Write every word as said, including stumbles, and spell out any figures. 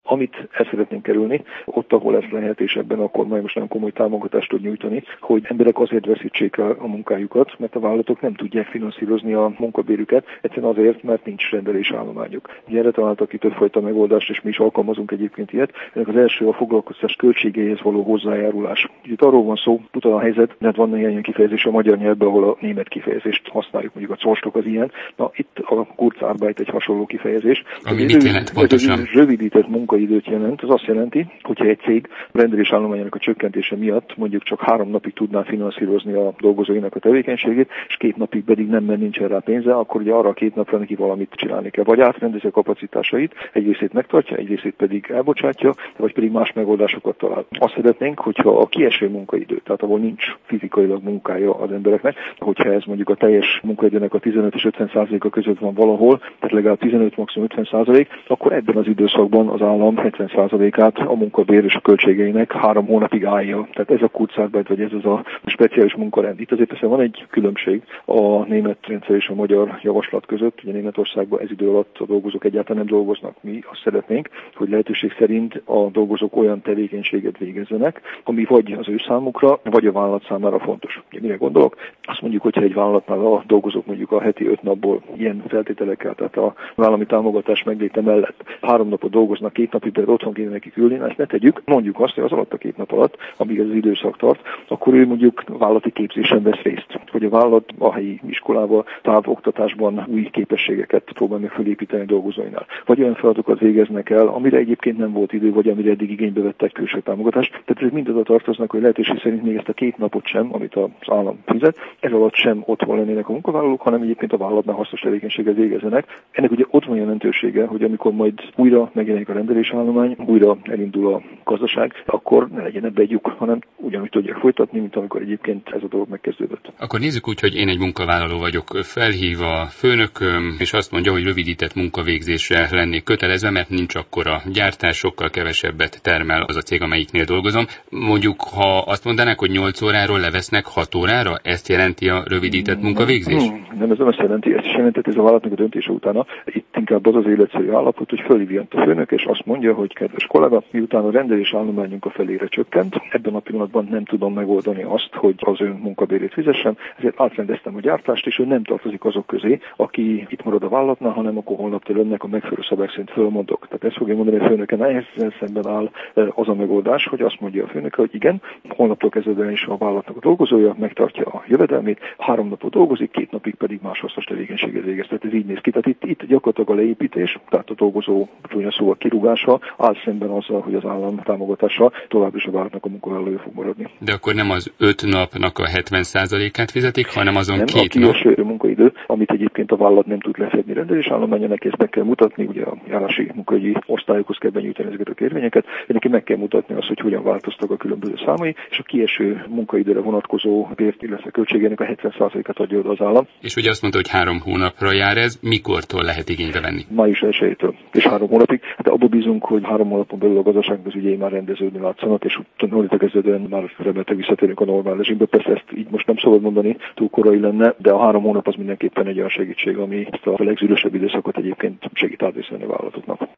Amit el szeretnénk kerülni, ott, ahol ez lehet, és ebben a kormány most nagyon komoly támogatást tud nyújtani, hogy emberek azért veszítsék el a munkájukat, mert a vállalatok nem tudják finanszírozni a munkabérüket, egyszerűen azért, mert nincs rendelésállományuk. Erre találtak ki többfajta megoldást, és mi is alkalmazunk egyébként ilyet. Ennek az első a foglalkoztatás költségeihez való hozzájárulás. Itt arról van szó, utal a helyzet, mert van ilyen kifejezés a magyar nyelvben, ahol a német kifejezést használjuk, mondjuk a corstok az ilyen. Na, itt a Kurzarbeit egy hasonló kifejezés. Ami mit jelent pontosan? Ez rövidített munkaidőt jelent. Az azt jelenti, hogyha egy cég rendelésállományának a csökkentése miatt mondjuk csak három napig tudná finanszírozni a dolgozóinak a tevékenységét, és két napig pedig nem, mert nincsen rá pénze, akkor ugye arra a két napra neki valamit csinálni kell. Vagy átrendezi a kapacitásait, egy részét megtartja, egy részét pedig elbocsátja, vagy pedig más megoldásokat talál. Azt szeretnénk, hogyha a kieső munkaidő, tehát ahol nincs fizikailag munkája az embereknek, hogyha ez mondjuk a teljes munkaidőnek a tizenöt és ötven százaléka között van valahol, tehát legalább tizenöt, maximum ötven százalék, akkor ebben az időszakban az állam hetven százalékát a munkabér és a költségeinek három hónapig állja. Tehát ez a Kurzarbeit, vagy ez az a speciális munkarend. Itt azért persze van egy különbség a német rendszer és a magyar javaslat között. Ugye Németországban ez idő alatt a dolgozók egyáltalán nem dolgoznak. Mi azt szeretnénk, hogy lehetőség szerint a dolgozók olyan tevékenységet végezzenek, ami vagy az ő számukra, vagy a vállalat számára fontos. Ugye mire gondolok? Azt mondjuk, hogyha egy vállalatnál a dolgozók mondjuk a heti öt napból ilyen feltételekkel, tehát a állami támogatás megléte mellett három napot dolgoznak, két napig pedig otthon kéne nekik ülni, ezt ne tegyük. Mondjuk azt, hogy az alatt a két nap alatt, amíg ez az időszak tart, akkor ő mondjuk vállalati képzésen vesz részt. Hogy a vállalat a helyi iskolában, távoktatásban új képességeket próbál meg felépíteni dolgozóinál. Vagy olyan feladatokat végeznek el, amire egyébként nem volt idő, vagy amire eddig igénybe vettek külső támogatást. Tehát ezek mind oda tartoznak, hogy lehetőség szerint még ezt a két napot sem, amit az állam fizet, ez alatt sem otthon lennének a munkavállalók, hanem egyébként a vállalatnál hasznos tevékenységet végezzenek. Ennek ugye ott van jelentősége, hogy amikor majd újra megjelenik a rendelésállomány, újra elindul a gazdaság, akkor ne legyen ebbe egy lyuk, hanem ugyanúgy tudják folytatni, mint amikor egyébként ez a dolog megkezdődött. Akkor nézzük úgy, hogy én egy munkavállaló vagyok, felhív a főnököm, és azt mondja, hogy rövidített munkavégzésre lennék kötelezve, mert nincs akkora gyártás, sokkal kevesebbet termel az a cég, amelyiknél dolgozom. Mondjuk, ha azt mondanák, hogy nyolc óráról levesznek hat órára, ezt jelenti a rövidített munkavégzés? Nem, nem, ez nem azt jelenti, ezt is jelentett, ez a vállalatnak a döntése utána. Itt inkább az az életszerű állapot, hogy fölhívja a főnök, és azt mondja, hogy kedves kollega, miután a rendelésállományunk a felére csökkent, ebben a pillanatban nem tudom megoldani azt, hogy az ön munkabérét fizessem, ezért átrendeztem a gyártást, és ő nem tartozik azok közé, aki itt marad a vállalatnál, hanem akkor holnaptól önnek a megfelelő szabályok szerint fölmondok. Tehát ezt fogja mondani a főnöken, ehhez szemben áll az a megoldás, hogy azt mondja a főnök, hogy igen, holnaptól kezdődően is a vállalatnak a dolgozója megtartja a jövedelmét, három napot dolgozik, két napig pedig más hasznos tevékenységet végez. Tehát ez így néz ki. Tehát itt, itt gyakorlatilag a leépítés, tehát a dolgozó csúnya szóval kirúgása áll szemben azzal, hogy az állam támogatása tovább is a vállalatnak a munkavállalója fog maradni. De akkor nem az öt napnak a hetven százalékát fizetik, hanem azon nem, két a nap. kieső munkaidő, amit egyébként a vállalat nem tud lefedni rendelésállományának, ezt meg kell mutatni, ugye a járási munkahogyi osztályokhoz kell benyújtani ezeket a kérvényeket, neki meg kell mutatni azt, hogy hogyan változtak a különböző számai, és a kieső munkaidőre vonatkozó bért, illetve költségének a hetven százalékát adja oda az állam. És ugye azt mondta, hogy három hónapra jár ez, mikortól lehet igénybe venni? Május elsejétől és három hónapig. Hát abból bízunk, hogy három hónapon belül a gazdaságnak az ügyei már rendeződni látszanak, és utána kezdődően már remélhetően visszatérünk a normál rezsimbe. Persze ezt így most nem szabad mondani, túl korai lenne, de a három hónap az mindenképpen egy olyan segítség, ami ezt a legzűrösebb időszakot egyébként segít átvészelni a vállalatoknak.